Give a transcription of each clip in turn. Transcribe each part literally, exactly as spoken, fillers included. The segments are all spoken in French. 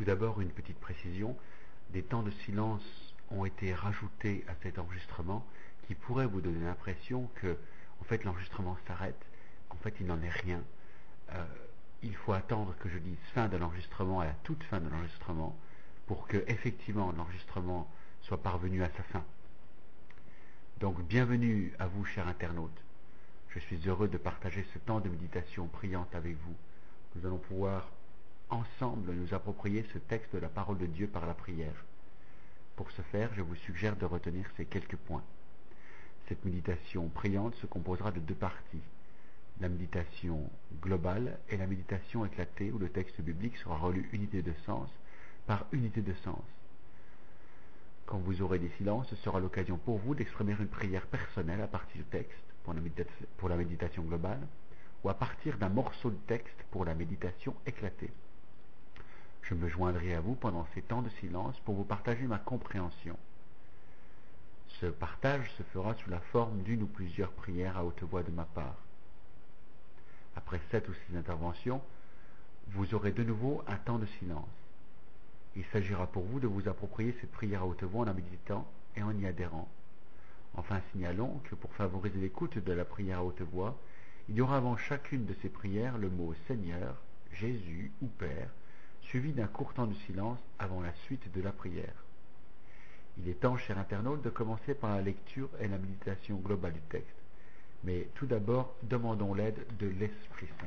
Tout d'abord, une petite précision. Des temps de silence ont été rajoutés à cet enregistrement qui pourraient vous donner l'impression que, en fait, l'enregistrement s'arrête. En fait, il n'en est rien. Euh, il faut attendre que je dise fin de l'enregistrement à la toute fin de l'enregistrement pour que, effectivement, l'enregistrement soit parvenu à sa fin. Donc, bienvenue à vous, chers internautes. Je suis heureux de partager ce temps de méditation priante avec vous. Nous allons pouvoir ensemble nous approprier ce texte de la parole de Dieu par la prière. Pour ce faire, je vous suggère de retenir ces quelques points. Cette méditation priante se composera de deux parties. La méditation globale et la méditation éclatée où le texte biblique sera relu unité de sens par unité de sens. Quand vous aurez des silences, ce sera l'occasion pour vous d'exprimer une prière personnelle à partir du texte pour la, médita- pour la méditation globale ou à partir d'un morceau de texte pour la méditation éclatée. Je me joindrai à vous pendant ces temps de silence pour vous partager ma compréhension. Ce partage se fera sous la forme d'une ou plusieurs prières à haute voix de ma part. Après sept ou six interventions, vous aurez de nouveau un temps de silence. Il s'agira pour vous de vous approprier cette prière à haute voix en la méditant et en y adhérant. Enfin, signalons que pour favoriser l'écoute de la prière à haute voix, il y aura avant chacune de ces prières le mot Seigneur, Jésus ou Père, suivi d'un court temps de silence avant la suite de la prière. Il est temps, chers internautes, de commencer par la lecture et la méditation globale du texte. Mais tout d'abord, demandons l'aide de l'Esprit Saint.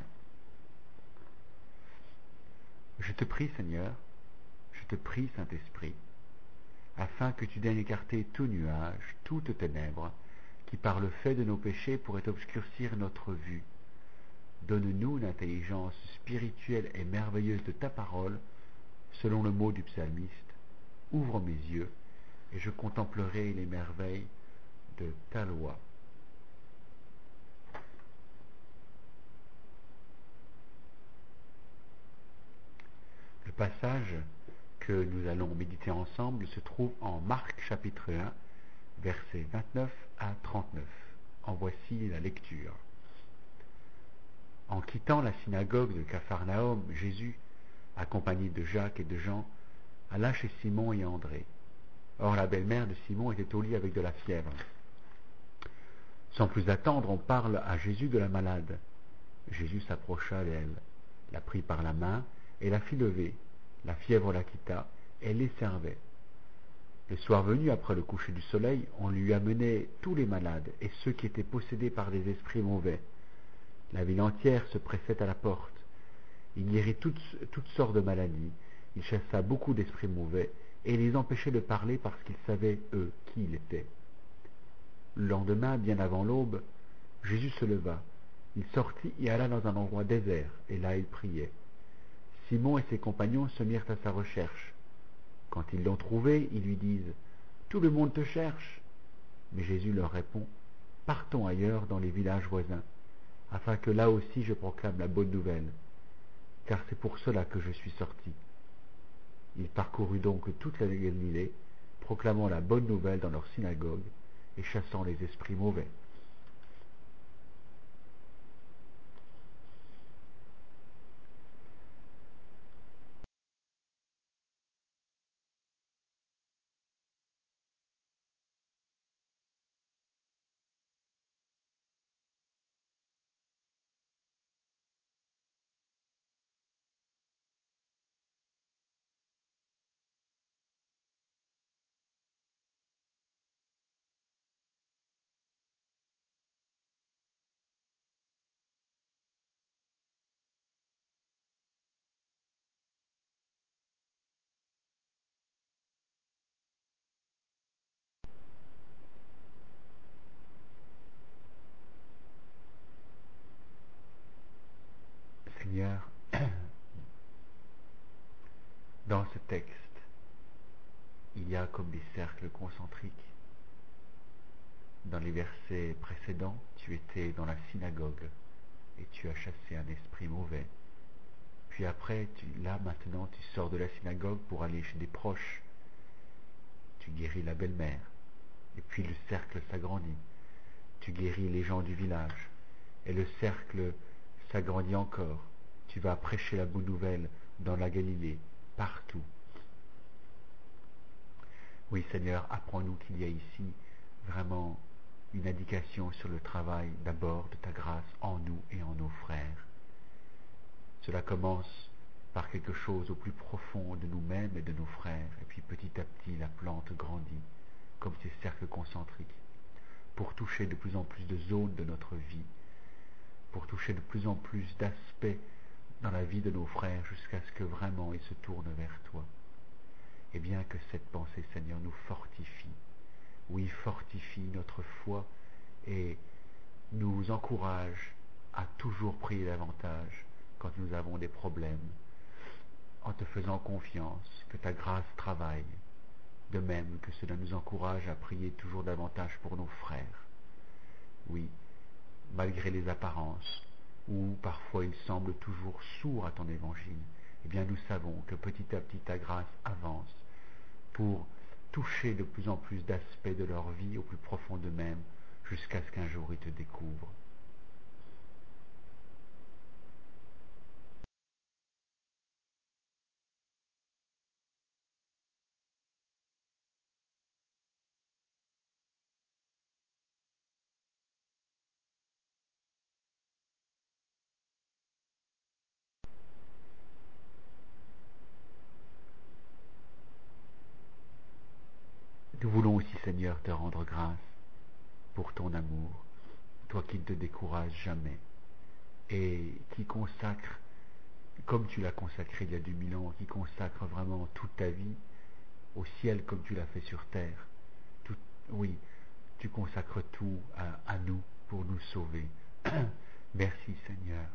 Je te prie, Seigneur, je te prie, Saint-Esprit, afin que tu daignes écarter tout nuage, toute ténèbre, qui par le fait de nos péchés pourrait obscurcir notre vue. Donne-nous l'intelligence spirituelle et merveilleuse de ta parole, selon le mot du psalmiste. Ouvre mes yeux, et je contemplerai les merveilles de ta loi. Le passage que nous allons méditer ensemble se trouve en Marc chapitre un, versets vingt-neuf à trente-neuf. En voici la lecture. En quittant la synagogue de Capharnaüm, Jésus, accompagné de Jacques et de Jean, alla chez Simon et André. Or la belle-mère de Simon était au lit avec de la fièvre. Sans plus attendre, on parle à Jésus de la malade. Jésus s'approcha d'elle, la prit par la main et la fit lever. La fièvre la quitta, elle les servait. Le soir venu, après le coucher du soleil, on lui amenait tous les malades et ceux qui étaient possédés par des esprits mauvais. La ville entière se pressait à la porte. Il guérit toutes, toutes sortes de maladies. Il chassa beaucoup d'esprits mauvais et les empêchait de parler parce qu'ils savaient, eux, qui il était. Le lendemain, bien avant l'aube, Jésus se leva. Il sortit et alla dans un endroit désert, et là il priait. Simon et ses compagnons se mirent à sa recherche. Quand ils l'ont trouvé, ils lui disent « Tout le monde te cherche !» Mais Jésus leur répond « Partons ailleurs dans les villages voisins, afin que là aussi je proclame la bonne nouvelle, car c'est pour cela que je suis sorti. » Il parcourut donc toute la Galilée, proclamant la bonne nouvelle dans leur synagogue et chassant les esprits mauvais. Seigneur, dans ce texte, il y a comme des cercles concentriques. Dans les versets précédents, tu étais dans la synagogue et tu as chassé un esprit mauvais. Puis après, tu, là maintenant, tu sors de la synagogue pour aller chez des proches. Tu guéris la belle-mère. Et puis le cercle s'agrandit. Tu guéris les gens du village. Et le cercle s'agrandit encore. Tu vas prêcher la bonne nouvelle dans la Galilée. partout. Oui, Seigneur, apprends-nous qu'il y a ici vraiment une indication sur le travail d'abord de ta grâce en nous et en nos frères. Cela commence par quelque chose au plus profond de nous-mêmes et de nos frères, et puis petit à petit la plante grandit, comme ces cercles concentriques, pour toucher de plus en plus de zones de notre vie, pour toucher de plus en plus d'aspects dans la vie de nos frères, jusqu'à ce que vraiment ils se tournent vers toi. Et bien que cette pensée, Seigneur, nous fortifie, oui, fortifie notre foi et nous encourage à toujours prier davantage quand nous avons des problèmes, en te faisant confiance que ta grâce travaille, de même que cela nous encourage à prier toujours davantage pour nos frères. Oui, malgré les apparences, où parfois ils semblent toujours sourds à ton évangile, eh bien nous savons que petit à petit ta grâce avance pour toucher de plus en plus d'aspects de leur vie au plus profond d'eux-mêmes, jusqu'à ce qu'un jour ils te découvrent. Nous voulons aussi, Seigneur, te rendre grâce pour ton amour, toi qui ne te décourages jamais et qui consacre, comme tu l'as consacré il y a deux mille ans, qui consacre vraiment toute ta vie au ciel comme tu l'as fait sur terre. Tout, oui, tu consacres tout à, à nous pour nous sauver. Merci, Seigneur.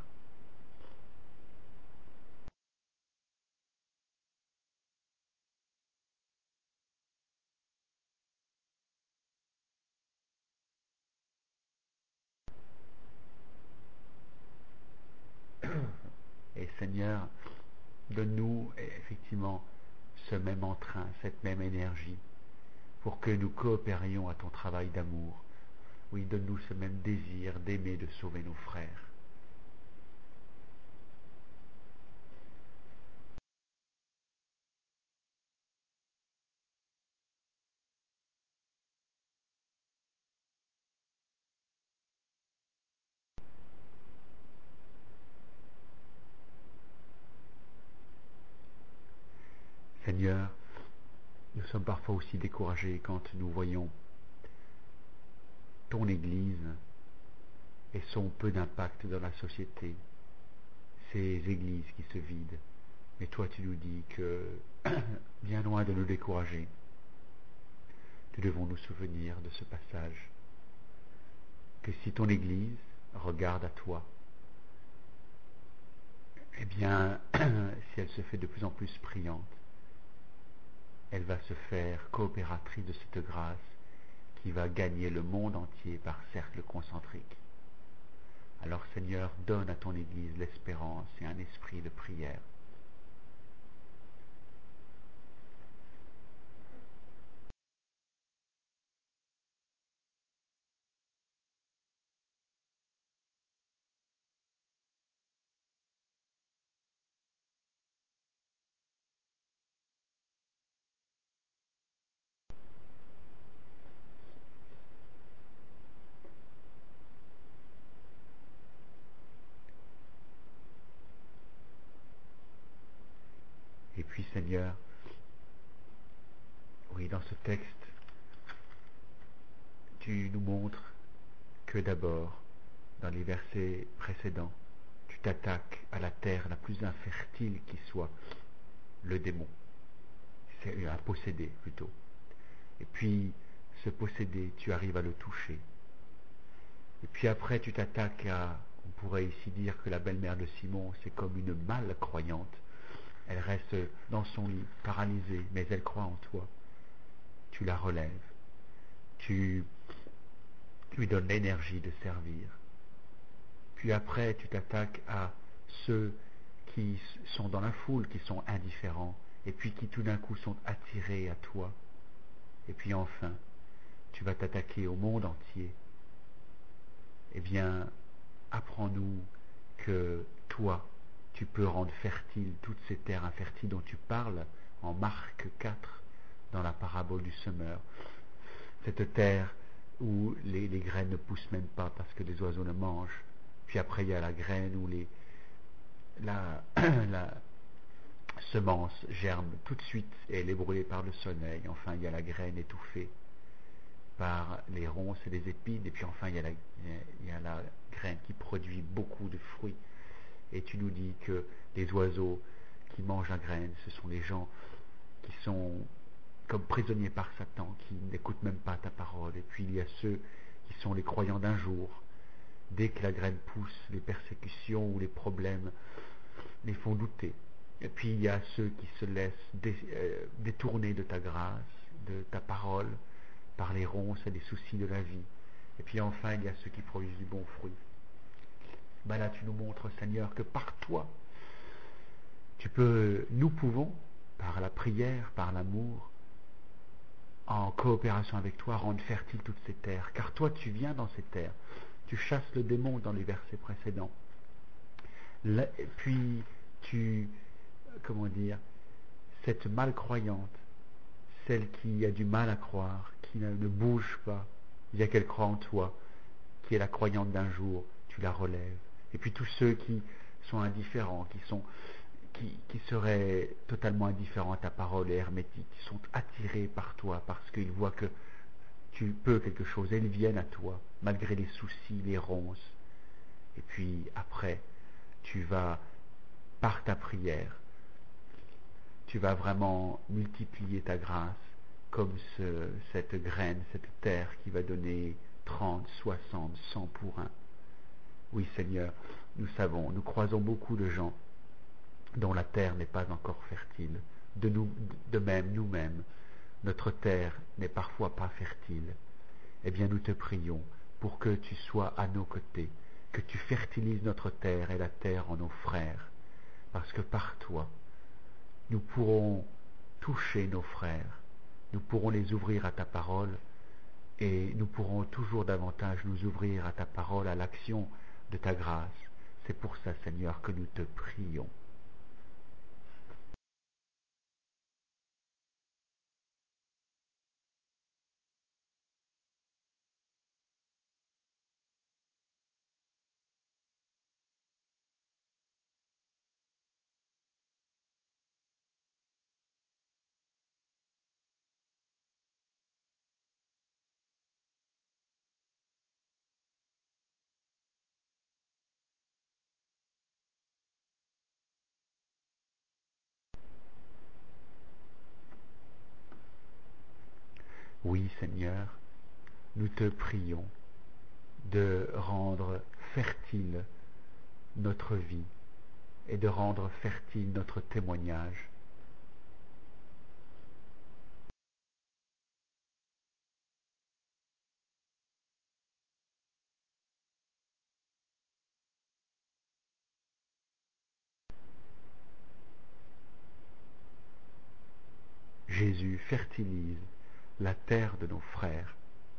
Et Seigneur, donne-nous effectivement ce même entrain, cette même énergie, pour que nous coopérions à ton travail d'amour. Oui, donne-nous ce même désir d'aimer, de sauver nos frères. Seigneur, nous sommes parfois aussi découragés quand nous voyons ton Église et son peu d'impact dans la société, ces églises qui se vident. Mais toi, tu nous dis que, bien loin de nous décourager, nous devons nous souvenir de ce passage, que si ton Église regarde à toi, eh bien, si elle se fait de plus en plus priante, elle va se faire coopératrice de cette grâce qui va gagner le monde entier par cercle concentrique. Alors Seigneur, donne à ton Église l'espérance et un esprit de prière. Et puis Seigneur, oui, dans ce texte, tu nous montres que d'abord, dans les versets précédents, tu t'attaques à la terre la plus infertile qui soit, le démon. C'est un possédé plutôt. Et puis, ce possédé, tu arrives à le toucher. Et puis après, tu t'attaques à, on pourrait ici dire que la belle-mère de Simon, c'est comme une malcroyante. Elle reste dans son lit, paralysée, mais elle croit en toi. Tu la relèves. Tu lui donnes l'énergie de servir. Puis après, tu t'attaques à ceux qui sont dans la foule, qui sont indifférents, et puis qui tout d'un coup sont attirés à toi. Et puis enfin, tu vas t'attaquer au monde entier. Eh bien, apprends-nous que toi, tu peux rendre fertile toutes ces terres infertiles dont tu parles en Marc quatre, dans la parabole du semeur. Cette terre où les, les graines ne poussent même pas parce que les oiseaux le mangent. Puis après, il y a la graine où les, la, la semence germe tout de suite et elle est brûlée par le soleil. Enfin, il y a la graine étouffée par les ronces et les épines. Et puis enfin, il y a la, il y a la graine qui produit beaucoup de fruits. Et tu nous dis que les oiseaux qui mangent la graine, ce sont les gens qui sont comme prisonniers par Satan, qui n'écoutent même pas ta parole. Et puis il y a ceux qui sont les croyants d'un jour. Dès que la graine pousse, les persécutions ou les problèmes les font douter. Et puis il y a ceux qui se laissent dé, euh, détourner de ta grâce, de ta parole, par les ronces et les soucis de la vie. Et puis enfin, il y a ceux qui produisent du bon fruit. Ben là, tu nous montres, Seigneur, que par toi, tu peux, nous pouvons, par la prière, par l'amour, en coopération avec toi, rendre fertile toutes ces terres. Car toi, tu viens dans ces terres. Tu chasses le démon dans les versets précédents. Là, puis, tu, comment dire, cette malcroyante, celle qui a du mal à croire, qui ne, ne bouge pas, bien qu'elle croit en toi, qui est la croyante d'un jour, tu la relèves. Et puis tous ceux qui sont indifférents, qui sont qui, qui seraient totalement indifférents à ta parole et hermétiques, qui sont attirés par toi parce qu'ils voient que tu peux quelque chose, et ils viennent à toi, malgré les soucis, les ronces. Et puis après, tu vas, par ta prière, tu vas vraiment multiplier ta grâce comme ce, cette graine, cette terre qui va donner trente, soixante, cent pour un. Oui, Seigneur, nous savons, nous croisons beaucoup de gens dont la terre n'est pas encore fertile. De, nous, de même, nous-mêmes, notre terre n'est parfois pas fertile. Eh bien, nous te prions pour que tu sois à nos côtés, que tu fertilises notre terre et la terre en nos frères, parce que par toi, nous pourrons toucher nos frères, nous pourrons les ouvrir à ta parole, et nous pourrons toujours davantage nous ouvrir à ta parole, à l'action de ta grâce. C'est pour ça, Seigneur, que nous te prions. Oui, Seigneur, nous te prions de rendre fertile notre vie et de rendre fertile notre témoignage. Jésus fertilise la terre de nos frères.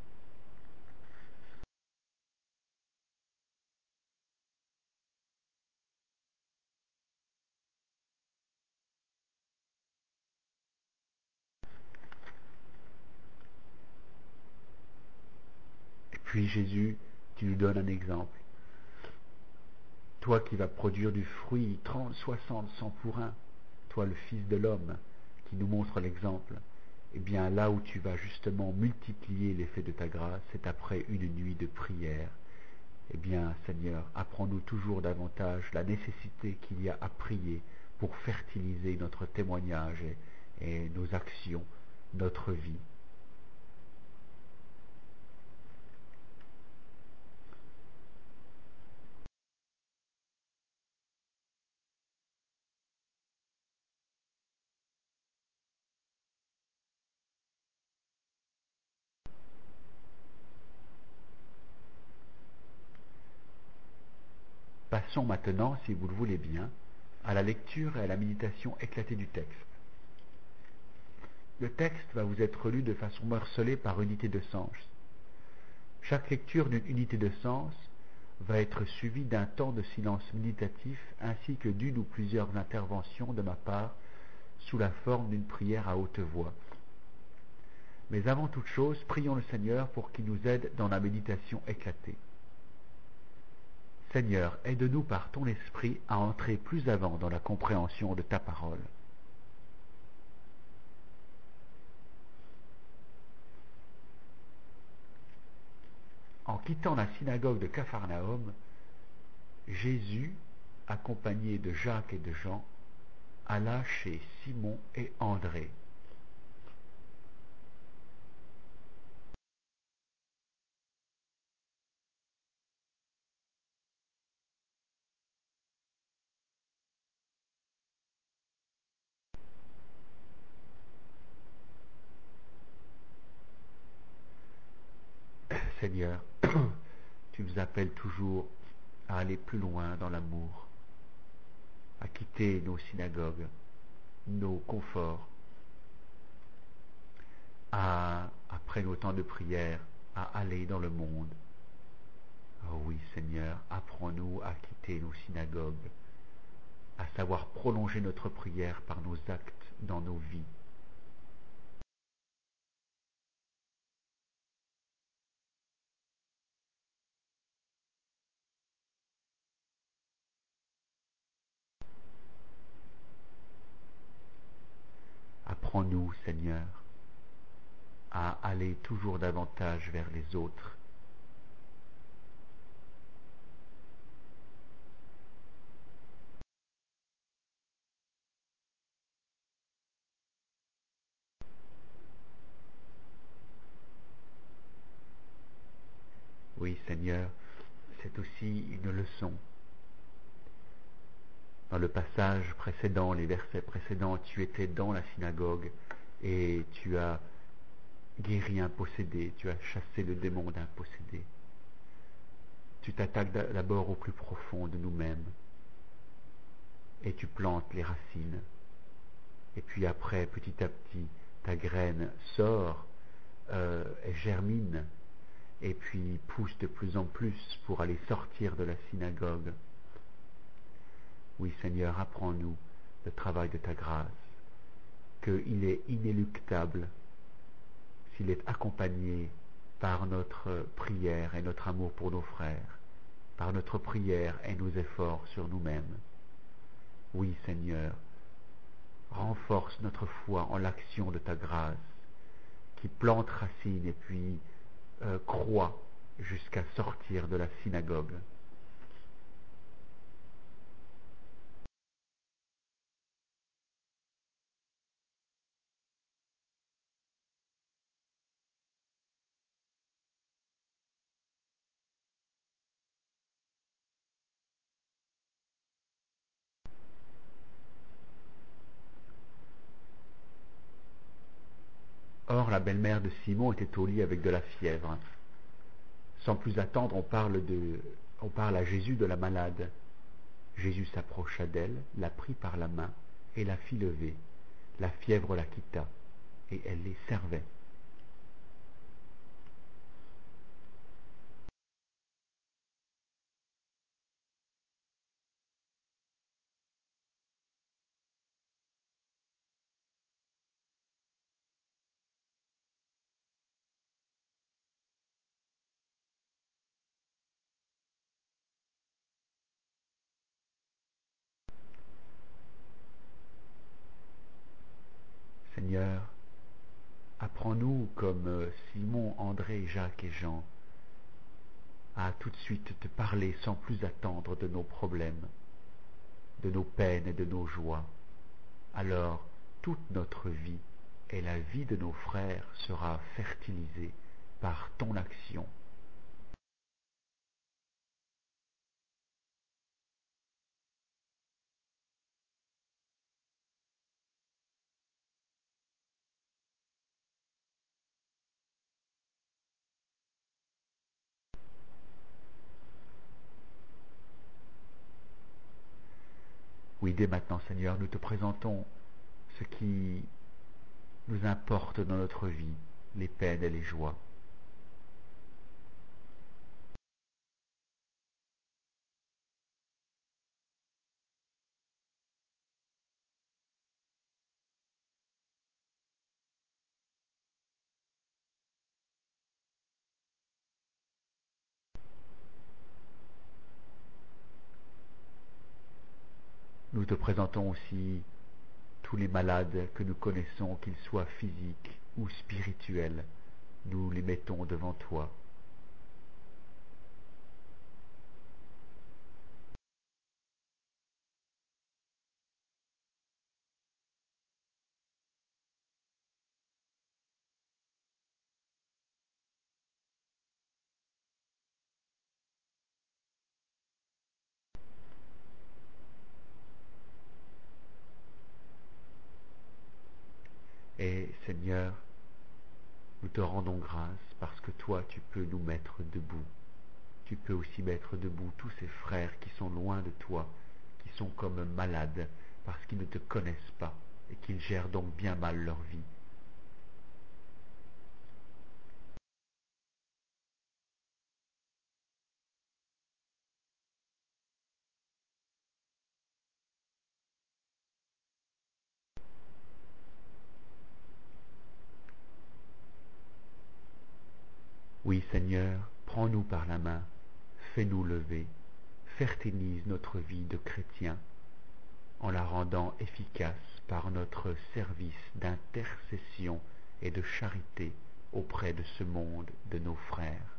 Et puis Jésus, tu nous donnes un exemple. Toi qui vas produire du fruit trente, soixante, cent pour un, toi le Fils de l'homme qui nous montre l'exemple, eh bien là où tu vas justement multiplier l'effet de ta grâce, c'est après une nuit de prière. Eh bien, Seigneur, apprends-nous toujours davantage la nécessité qu'il y a à prier pour fertiliser notre témoignage et, et nos actions, notre vie. Passons maintenant, si vous le voulez bien, à la lecture et à la méditation éclatée du texte. Le texte va vous être lu de façon morcelée par unité de sens. Chaque lecture d'une unité de sens va être suivi d'un temps de silence méditatif ainsi que d'une ou plusieurs interventions de ma part sous la forme d'une prière à haute voix. Mais avant toute chose, prions le Seigneur pour qu'il nous aide dans la méditation éclatée. Seigneur, aide-nous par ton esprit à entrer plus avant dans la compréhension de ta parole. En quittant la synagogue de Capharnaüm, Jésus, accompagné de Jacques et de Jean, alla chez Simon et André. Seigneur, tu nous appelles toujours à aller plus loin dans l'amour, à quitter nos synagogues, nos conforts, à, après nos temps de prière, à aller dans le monde. Oh oui, Seigneur, apprends-nous à quitter nos synagogues, à savoir prolonger notre prière par nos actes dans nos vies. Apprends-nous, Seigneur, à aller toujours davantage vers les autres. Oui, Seigneur, c'est aussi une leçon. Dans le passage précédent, les versets précédents, tu étais dans la synagogue et tu as guéri un possédé, tu as chassé le démon d'un possédé. Tu t'attaques d'abord au plus profond de nous-mêmes et tu plantes les racines. Et puis après, petit à petit, ta graine sort euh, et germine et puis pousse de plus en plus pour aller sortir de la synagogue. Oui, Seigneur, apprends-nous le travail de ta grâce, qu'il est inéluctable s'il est accompagné par notre prière et notre amour pour nos frères, par notre prière et nos efforts sur nous-mêmes. Oui, Seigneur, renforce notre foi en l'action de ta grâce, qui plante racine et puis euh, croît jusqu'à sortir de la synagogue. Or, la belle-mère de Simon était au lit avec de la fièvre. Sans plus attendre, on parle, de, on parle à Jésus de la malade. Jésus s'approcha d'elle, la prit par la main et la fit lever. La fièvre la quitta et elle les servait. Seigneur, apprends-nous, comme Simon, André, Jacques et Jean, à tout de suite te parler sans plus attendre de nos problèmes, de nos peines et de nos joies. Alors, toute notre vie et la vie de nos frères sera fertilisée par ton action. Oui, dès maintenant, Seigneur, nous te présentons ce qui nous importe dans notre vie, les peines et les joies. te présentons aussi tous les malades que nous connaissons, qu'ils soient physiques ou spirituels. Nous les mettons devant toi. Et Seigneur, nous te rendons grâce parce que toi, tu peux nous mettre debout. Tu peux aussi mettre debout tous ces frères qui sont loin de toi, qui sont comme malades parce qu'ils ne te connaissent pas et qu'ils gèrent donc bien mal leur vie. Oui, Seigneur, prends-nous par la main, fais-nous lever, fertilise notre vie de chrétien en la rendant efficace par notre service d'intercession et de charité auprès de ce monde de nos frères.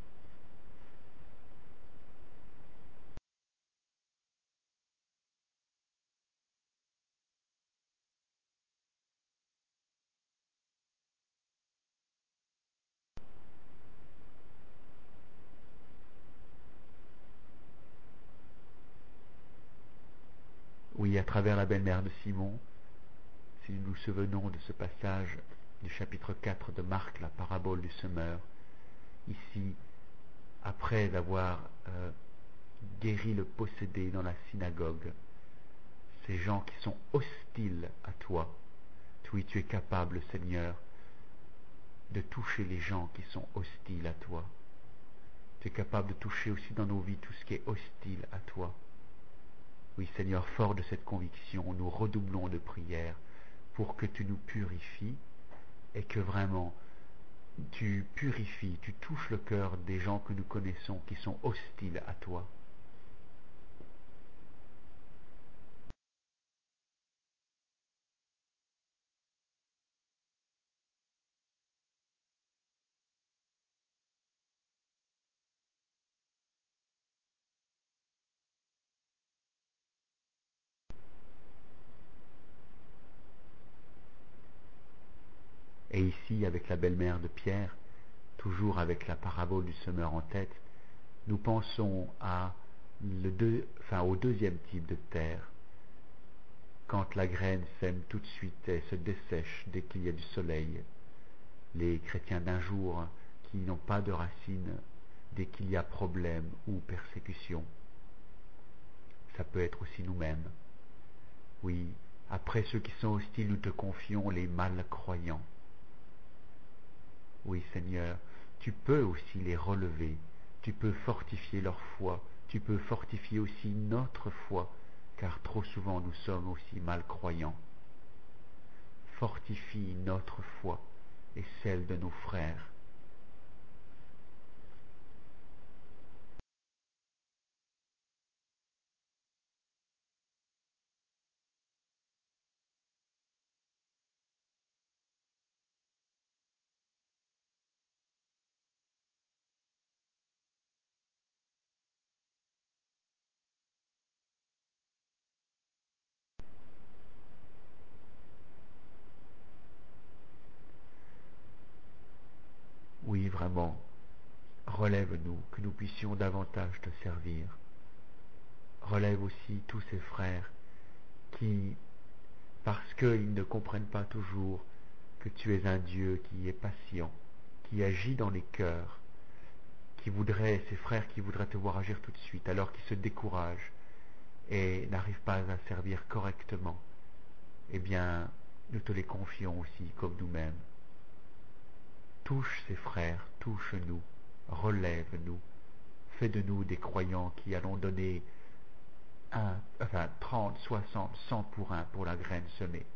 Oui, à travers la belle-mère de Simon, si nous nous souvenons de ce passage du chapitre quatre de Marc, la parabole du semeur, ici, après avoir euh, guéri le possédé dans la synagogue, ces gens qui sont hostiles à toi, oui, tu es capable, Seigneur, de toucher les gens qui sont hostiles à toi. Tu es capable de toucher aussi dans nos vies tout ce qui est hostile à toi. Oui, Seigneur, fort de cette conviction, nous redoublons de prière pour que tu nous purifies et que vraiment tu purifies, tu touches le cœur des gens que nous connaissons qui sont hostiles à toi. Et ici, avec la belle-mère de Pierre, toujours avec la parabole du semeur en tête, nous pensons à le deux, enfin, au deuxième type de terre, quand la graine sème tout de suite et se dessèche dès qu'il y a du soleil. Les chrétiens d'un jour qui n'ont pas de racines dès qu'il y a problème ou persécution. Ça peut être aussi nous-mêmes. Oui, après ceux qui sont hostiles, nous te confions les malcroyants. Oui, Seigneur, tu peux aussi les relever, tu peux fortifier leur foi, tu peux fortifier aussi notre foi, car trop souvent nous sommes aussi malcroyants. Fortifie notre foi et celle de nos frères. Oui, vraiment, relève-nous, que nous puissions davantage te servir. Relève aussi tous ces frères qui, parce qu'ils ne comprennent pas toujours que tu es un Dieu qui est patient, qui agit dans les cœurs, qui voudraient, ces frères qui voudraient te voir agir tout de suite, alors qu'ils se découragent et n'arrivent pas à servir correctement, eh bien, nous te les confions aussi comme nous-mêmes. Touche ces frères, touche-nous, relève-nous, fais de nous des croyants qui allons donner un, enfin, trente, soixante, cent pour un pour la graine semée.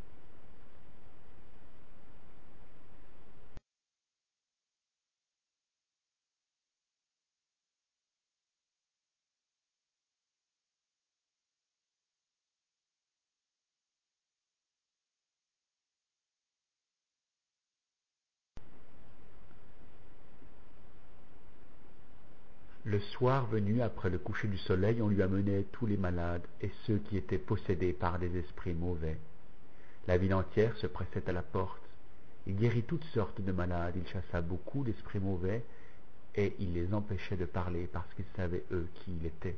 Le soir venu, après le coucher du soleil, on lui amenait tous les malades et ceux qui étaient possédés par des esprits mauvais. La ville entière se pressait à la porte. Il guérit toutes sortes de malades, il chassa beaucoup d'esprits mauvais, et il les empêchait de parler parce qu'ils savaient eux qui il était.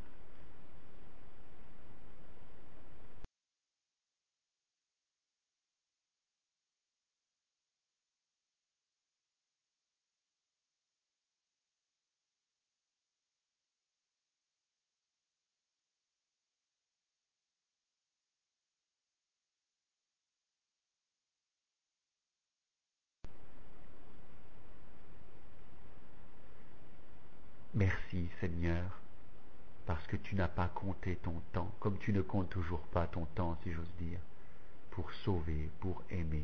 Merci Seigneur, parce que tu n'as pas compté ton temps, comme tu ne comptes toujours pas ton temps, si j'ose dire, pour sauver, pour aimer.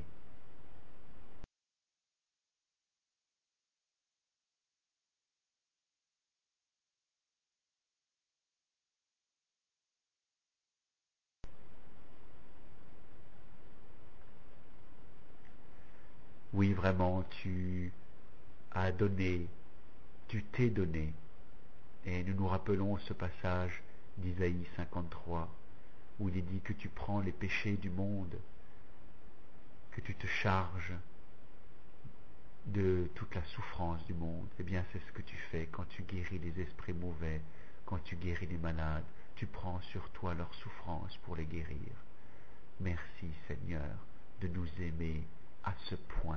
Oui, vraiment, tu as donné, tu t'es donné. Et nous nous rappelons ce passage d'Isaïe cinquante-trois, où il est dit que tu prends les péchés du monde, que tu te charges de toute la souffrance du monde. Eh bien, c'est ce que tu fais quand tu guéris les esprits mauvais, quand tu guéris les malades. Tu prends sur toi leur souffrance pour les guérir. Merci Seigneur de nous aimer à ce point.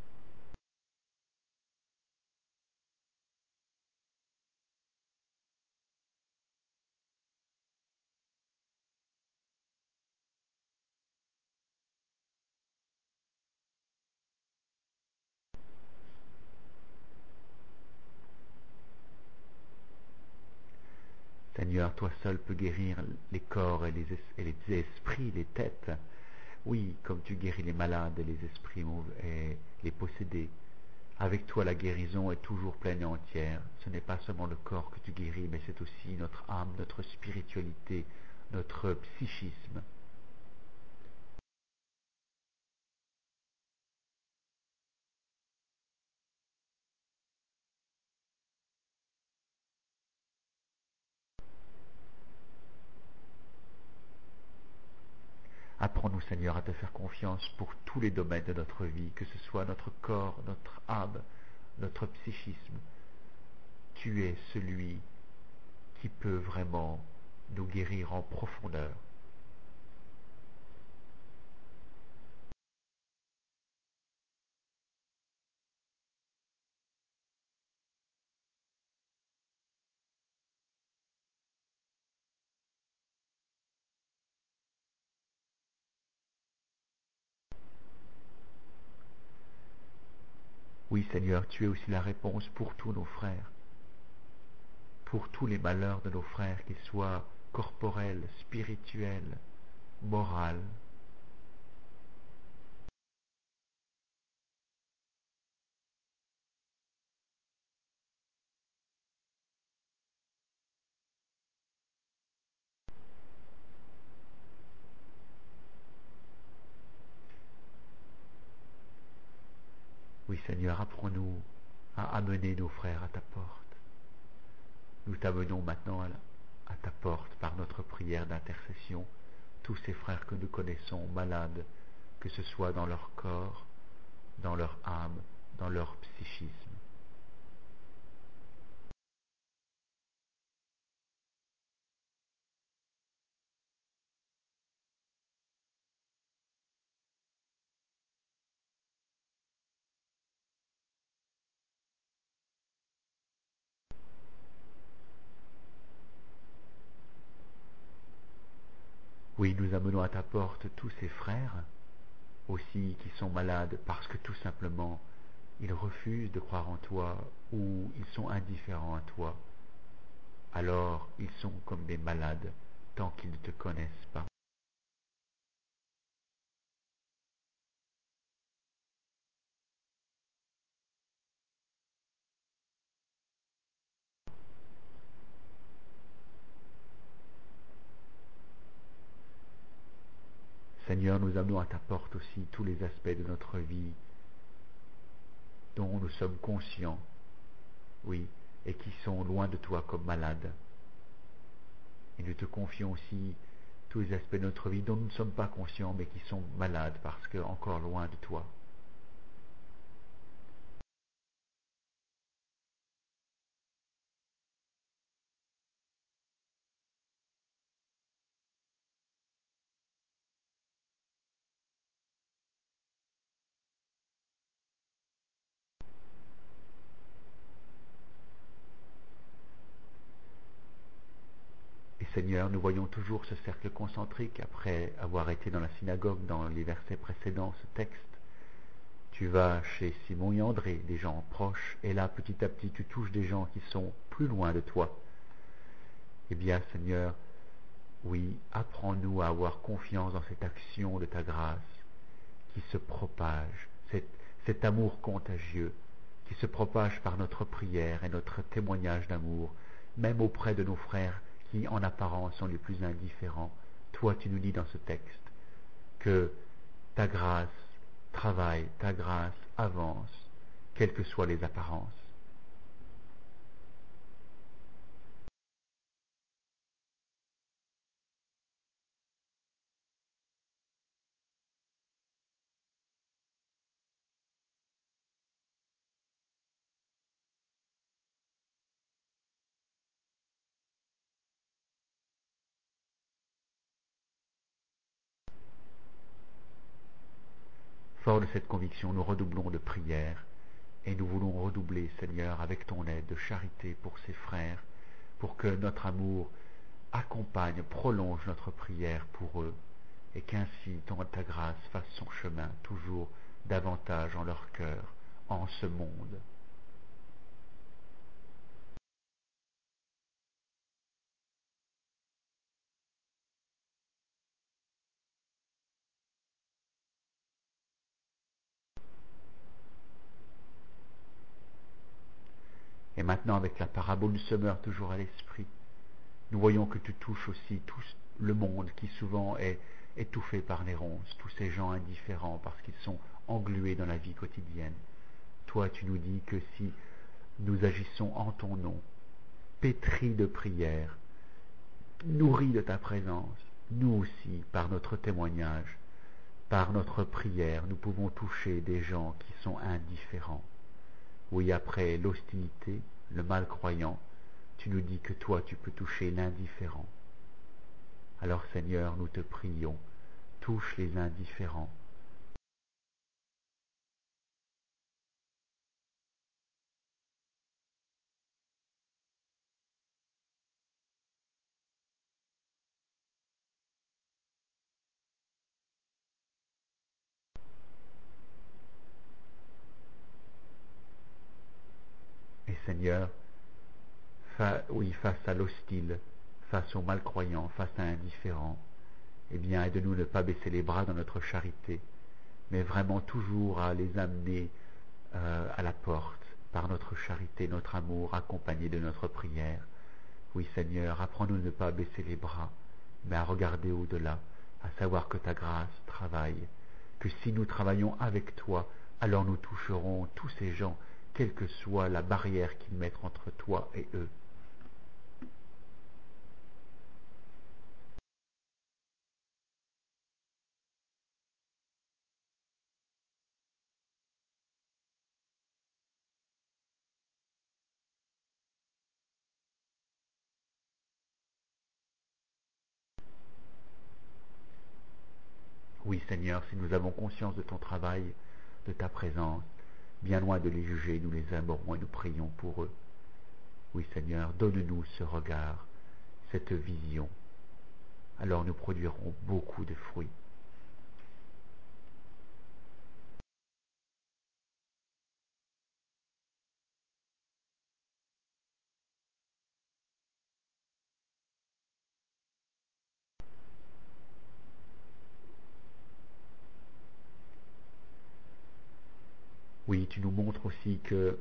Seigneur, toi seul peux guérir les corps et les, es et les esprits, les têtes. Oui, comme tu guéris les malades et les esprits mauvais et les possédés. Avec toi, la guérison est toujours pleine et entière. Ce n'est pas seulement le corps que tu guéris, mais c'est aussi notre âme, notre spiritualité, notre psychisme. Apprends-nous, Seigneur, à te faire confiance pour tous les domaines de notre vie, que ce soit notre corps, notre âme, notre psychisme. Tu es celui qui peut vraiment nous guérir en profondeur. Oui, Seigneur, tu es aussi la réponse pour tous nos frères, pour tous les malheurs de nos frères, qu'ils soient corporels, spirituels, moraux. Oui, Seigneur, apprends-nous à amener nos frères à ta porte. Nous t'amenons maintenant à, la- à ta porte par notre prière d'intercession, tous ces frères que nous connaissons malades, que ce soit dans leur corps, dans leur âme, dans leur psychisme. Oui, nous amenons à ta porte tous ces frères aussi qui sont malades parce que tout simplement ils refusent de croire en toi ou ils sont indifférents à toi. Alors ils sont comme des malades tant qu'ils ne te connaissent pas. Seigneur, nous amenons à ta porte aussi tous les aspects de notre vie dont nous sommes conscients, oui, et qui sont loin de toi comme malades. Et nous te confions aussi tous les aspects de notre vie dont nous ne sommes pas conscients mais qui sont malades parce que encore loin de toi. Et Seigneur, nous voyons toujours ce cercle concentrique après avoir été dans la synagogue dans les versets précédents, ce texte. Tu vas chez Simon et André, des gens proches, et là, petit à petit, tu touches des gens qui sont plus loin de toi. Eh bien, Seigneur, oui, apprends-nous à avoir confiance dans cette action de ta grâce qui se propage, cet, cet amour contagieux qui se propage par notre prière et notre témoignage d'amour, même auprès de nos frères qui, en apparence, sont les plus indifférents. Toi, tu nous dis dans ce texte que ta grâce travaille, ta grâce avance, quelles que soient les apparences. Fort de cette conviction, nous redoublons de prière et nous voulons redoubler, Seigneur, avec ton aide, de charité pour ces frères, pour que notre amour accompagne, prolonge notre prière pour eux et qu'ainsi ta grâce fasse son chemin toujours davantage en leur cœur, en ce monde. Et maintenant, avec la parabole du semeur toujours à l'esprit, nous voyons que tu touches aussi tout le monde qui souvent est étouffé par les ronces, tous ces gens indifférents parce qu'ils sont englués dans la vie quotidienne. Toi, tu nous dis que si nous agissons en ton nom, pétris de prière, nourris de ta présence, nous aussi, par notre témoignage, par notre prière, nous pouvons toucher des gens qui sont indifférents. Oui, après l'hostilité, le malcroyant, tu nous dis que toi, tu peux toucher l'indifférent. Alors Seigneur, nous te prions, touche les indifférents. Et Seigneur, fa oui, face à l'hostile, face au malcroyant, face à l'indifférent, eh bien, aide-nous ne pas baisser les bras dans notre charité, mais vraiment toujours à les amener euh, à la porte par notre charité, notre amour, accompagné de notre prière. Oui, Seigneur, apprends-nous de ne pas baisser les bras, mais à regarder au-delà, à savoir que ta grâce travaille, que si nous travaillons avec toi, alors nous toucherons tous ces gens, quelle que soit la barrière qu'ils mettent entre toi et eux. Oui, Seigneur, si nous avons conscience de ton travail, de ta présence, bien loin de les juger, nous les aimons et nous prions pour eux. Oui, Seigneur, donne-nous ce regard, cette vision. Alors nous produirons beaucoup de fruits. Oui, tu nous montres aussi que,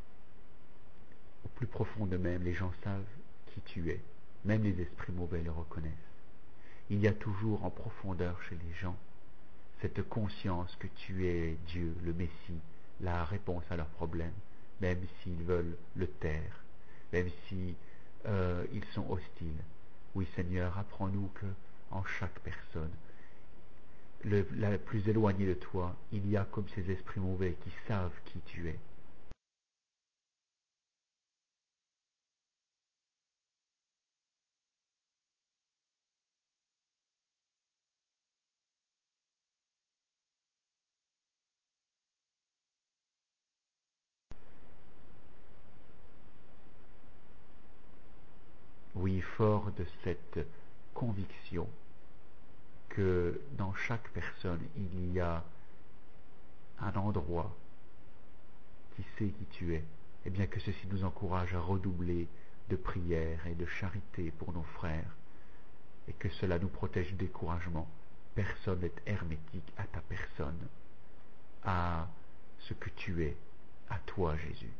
au plus profond d'eux-mêmes, les gens savent qui tu es. Même les esprits mauvais le reconnaissent. Il y a toujours en profondeur chez les gens cette conscience que tu es Dieu, le Messie, la réponse à leurs problèmes, même s'ils veulent le taire. même si euh, ils sont hostiles. Oui, Seigneur, apprends-nous que en chaque personne, le, la plus éloignée de toi, il y a comme ces esprits mauvais qui savent qui tu es. Oui, fort de cette conviction que dans chaque personne, il y a un endroit qui sait qui tu es, et bien que ceci nous encourage à redoubler de prière et de charité pour nos frères, et que cela nous protège du découragement. Personne n'est hermétique à ta personne, à ce que tu es, à toi, Jésus.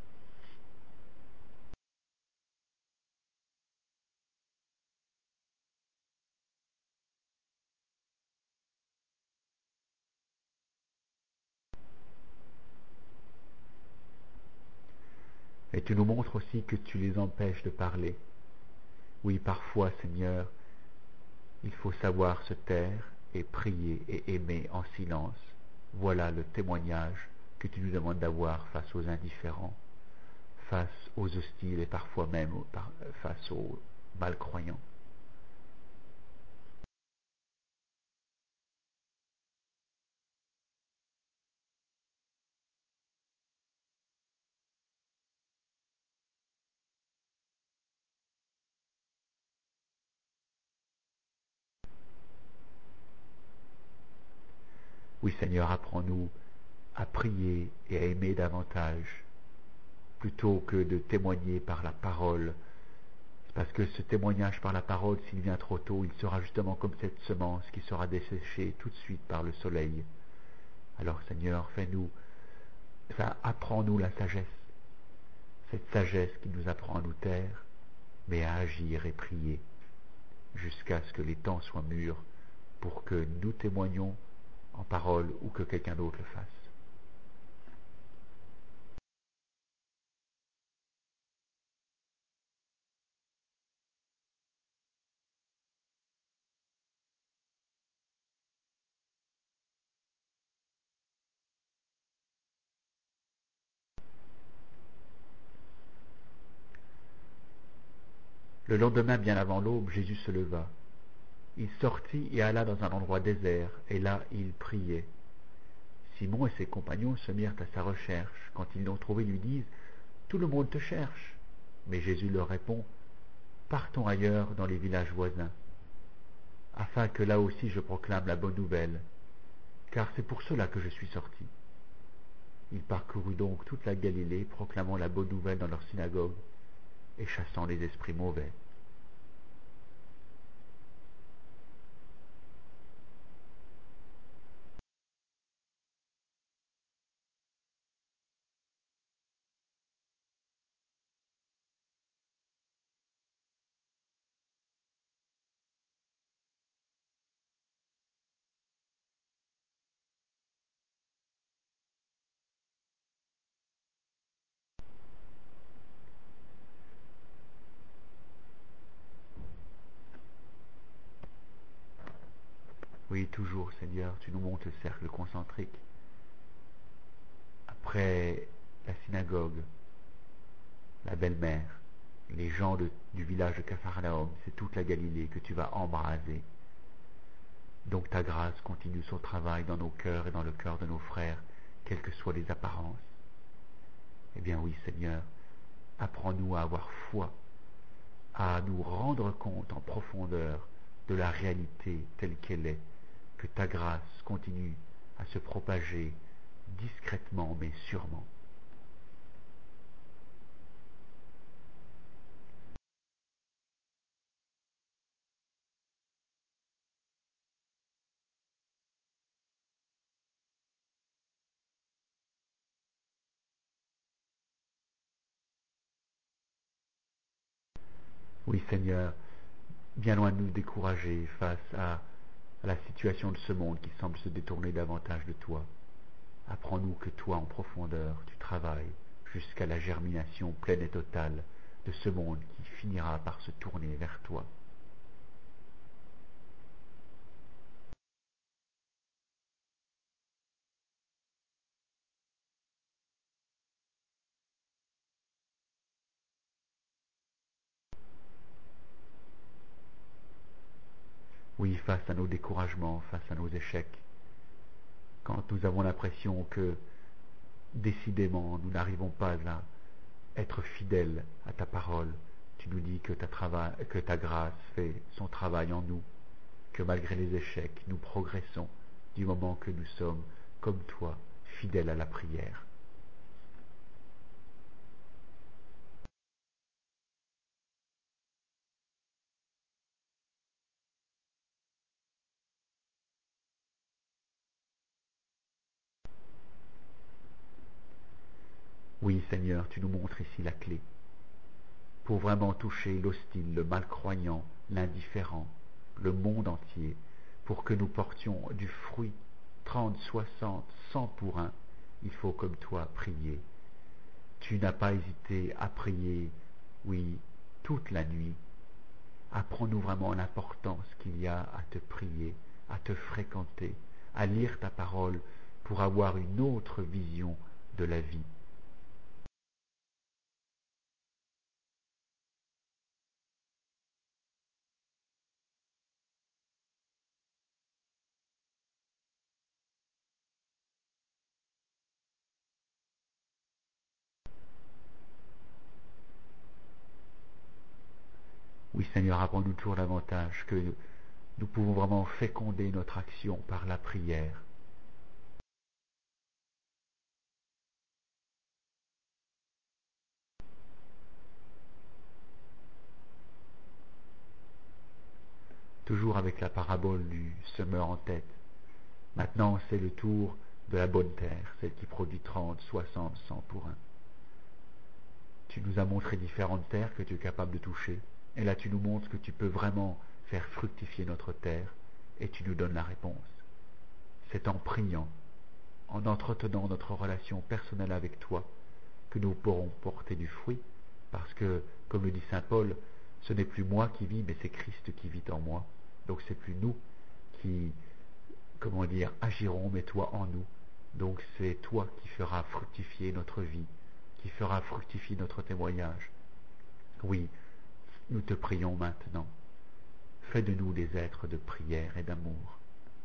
Et tu nous montres aussi que tu les empêches de parler. Oui, parfois, Seigneur, il faut savoir se taire et prier et aimer en silence. Voilà le témoignage que tu nous demandes d'avoir face aux indifférents, face aux hostiles et parfois même face aux malcroyants. Oui, Seigneur, apprends-nous à prier et à aimer davantage, plutôt que de témoigner par la parole, parce que ce témoignage par la parole, s'il vient trop tôt, il sera justement comme cette semence qui sera desséchée tout de suite par le soleil. Alors, Seigneur, fais-nous, enfin, apprends-nous la sagesse, cette sagesse qui nous apprend à nous taire, mais à agir et prier, jusqu'à ce que les temps soient mûrs, pour que nous témoignions en parole ou que quelqu'un d'autre le fasse. Le lendemain, bien avant l'aube, Jésus se leva. Il sortit et alla dans un endroit désert, et là il priait. Simon et ses compagnons se mirent à sa recherche. Quand ils l'ont trouvé, ils lui disent « Tout le monde te cherche !» Mais Jésus leur répond « Partons ailleurs dans les villages voisins, afin que là aussi je proclame la bonne nouvelle, car c'est pour cela que je suis sorti. » Il parcourut donc toute la Galilée, proclamant la bonne nouvelle dans leur synagogue et chassant les esprits mauvais. Oui, toujours, Seigneur, tu nous montres le cercle concentrique. Après la synagogue, la belle-mère, les gens de- du village de Capharnaüm, c'est toute la Galilée que tu vas embraser. Donc ta grâce continue son travail dans nos cœurs et dans le cœur de nos frères, quelles que soient les apparences. Eh bien oui, Seigneur, apprends-nous à avoir foi, à nous rendre compte en profondeur de la réalité telle qu'elle est, que ta grâce continue à se propager discrètement mais sûrement. Oui, Seigneur, bien loin de nous décourager face à, à la situation de ce monde qui semble se détourner davantage de toi. Apprends-nous que toi, en profondeur, tu travailles jusqu'à la germination pleine et totale de ce monde qui finira par se tourner vers toi. Oui, face à nos découragements, face à nos échecs, quand nous avons l'impression que décidément nous n'arrivons pas à être fidèles à ta parole, tu nous dis que ta, trava- que ta grâce fait son travail en nous, que malgré les échecs, nous progressons du moment que nous sommes, comme toi, fidèles à la prière. Oui, Seigneur, tu nous montres ici la clé pour vraiment toucher l'hostile, le malcroyant, l'indifférent, le monde entier, pour que nous portions du fruit, trente, soixante, cent pour un. Il faut, comme toi, prier. Tu n'as pas hésité à prier, oui, toute la nuit. Apprends-nous vraiment l'importance qu'il y a à te prier, à te fréquenter, à lire ta parole pour avoir une autre vision de la vie. Oui, Seigneur, apprends-nous toujours davantage que nous pouvons vraiment féconder notre action par la prière. Toujours avec la parabole du semeur en tête. Maintenant, c'est le tour de la bonne terre, celle qui produit trente, soixante, cent pour un. Tu nous as montré différentes terres que tu es capable de toucher. Et là, tu nous montres que tu peux vraiment faire fructifier notre terre et tu nous donnes la réponse. C'est en priant, en entretenant notre relation personnelle avec toi, que nous pourrons porter du fruit, parce que, comme le dit saint Paul, ce n'est plus moi qui vis, mais c'est Christ qui vit en moi. Donc c'est plus nous qui, comment dire, agirons, mais toi en nous. Donc c'est toi qui feras fructifier notre vie, qui fera fructifier notre témoignage. Oui, nous te prions maintenant. Fais de nous des êtres de prière et d'amour.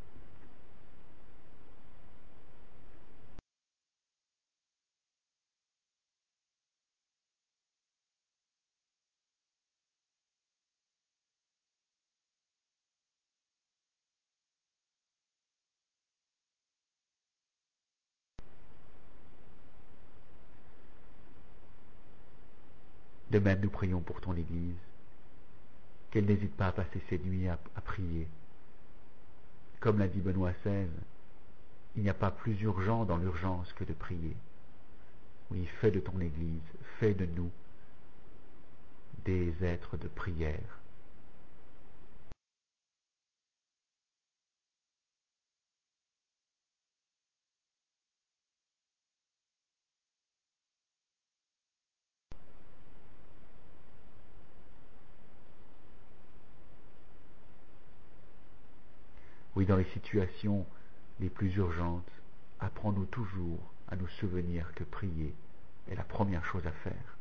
De même, nous prions pour ton Église, qu'elle n'hésite pas à passer ses nuits à, à prier. Comme l'a dit Benoît seize, il n'y a pas plus urgent dans l'urgence que de prier. Oui, fais de ton Église, fais de nous des êtres de prière. Oui, dans les situations les plus urgentes, apprends-nous toujours à nous souvenir que prier est la première chose à faire.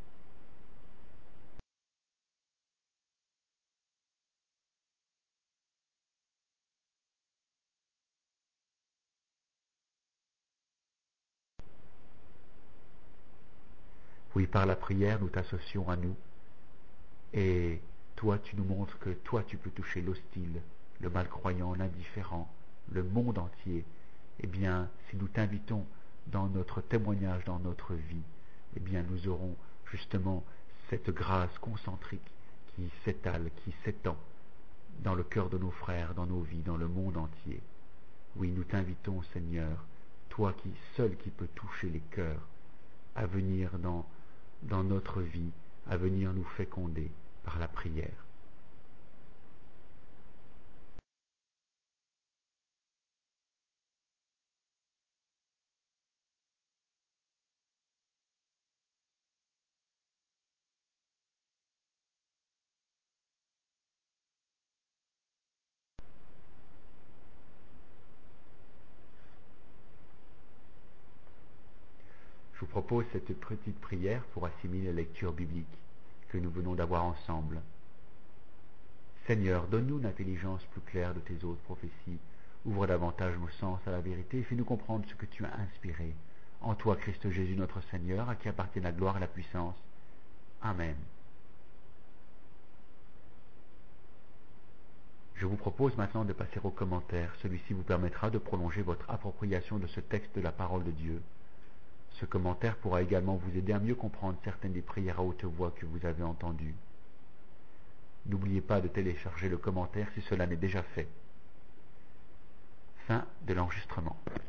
Oui, par la prière, nous t'associons à nous. Et toi, tu nous montres que toi, tu peux toucher l'hostile, le malcroyant, l'indifférent, le monde entier. Eh bien, si nous t'invitons dans notre témoignage, dans notre vie, eh bien, nous aurons justement cette grâce concentrique qui s'étale, qui s'étend dans le cœur de nos frères, dans nos vies, dans le monde entier. Oui, nous t'invitons, Seigneur, toi qui seul qui peux toucher les cœurs, à venir dans, dans notre vie, à venir nous féconder par la prière. vous propose cette petite prière pour assimiler la lecture biblique que nous venons d'avoir ensemble. Seigneur, donne-nous une intelligence plus claire de tes autres prophéties. Ouvre davantage nos sens à la vérité et fais-nous comprendre ce que tu as inspiré. En toi, Christ Jésus, notre Seigneur, à qui appartiennent la gloire et la puissance. Amen. Je vous propose maintenant de passer aux commentaires. Celui-ci vous permettra de prolonger votre appropriation de ce texte de la parole de Dieu. Ce commentaire pourra également vous aider à mieux comprendre certaines des prières à haute voix que vous avez entendues. N'oubliez pas de télécharger le commentaire si cela n'est déjà fait. Fin de l'enregistrement.